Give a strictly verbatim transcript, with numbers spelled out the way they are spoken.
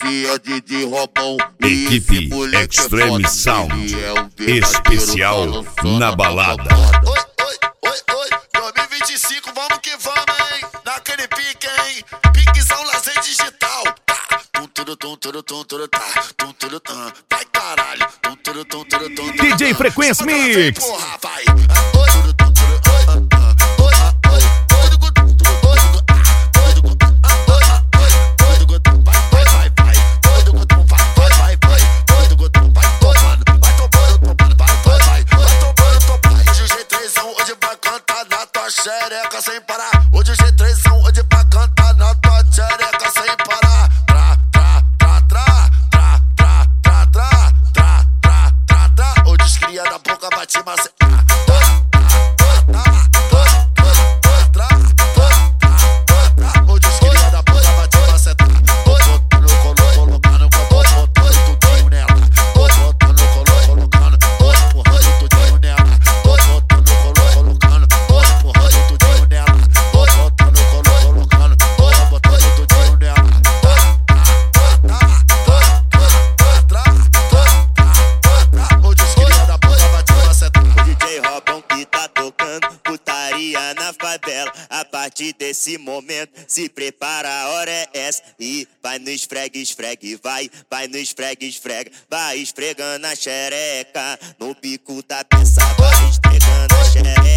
esse é D J Robão. Equipe Extreme Sound, especial na balada. Oi, oi, oi, oi, dois mil e vinte e cinco, vamos que vamos, hein? Naquele pique, hein? Piquezão lazer digital. Tá, tum, tudo, tum, tudo, tum, tudo, tá, tum, tudo, tum, vai caralho, tum, tudo, tum, tudo, tum, D J Frequência Mix. Porra, vai. Oi, tudo, tum, tudo, oi, oi, oi, oi, xereca sem parar. Hoje o G três são hoje pra cantar na tua xereca sem parar. Tra, tra, tra, tra, tra, tra, tra, tra, tra, tra, tra, tra. Hoje os cria da boca vai te macetar. Hoje os cria da boca vai te macetar. Botando, colocando, botando tudinho nela. Botando, colocando, empurrando tudinho nela. Botando, colocando, empurrando tudinho nela. Botando, colocando, botando tudinho nela. Hoje os cria da boca vai te macetar. O D J Robão que tá tocando putaria na favela. A partir desse momento, se prepara, a hora é essa. E vai no esfregue, esfregue, vai, vai no esfregue, esfrega. Vai esfregando a xereca no pico da peça, vai esfregando a xereca.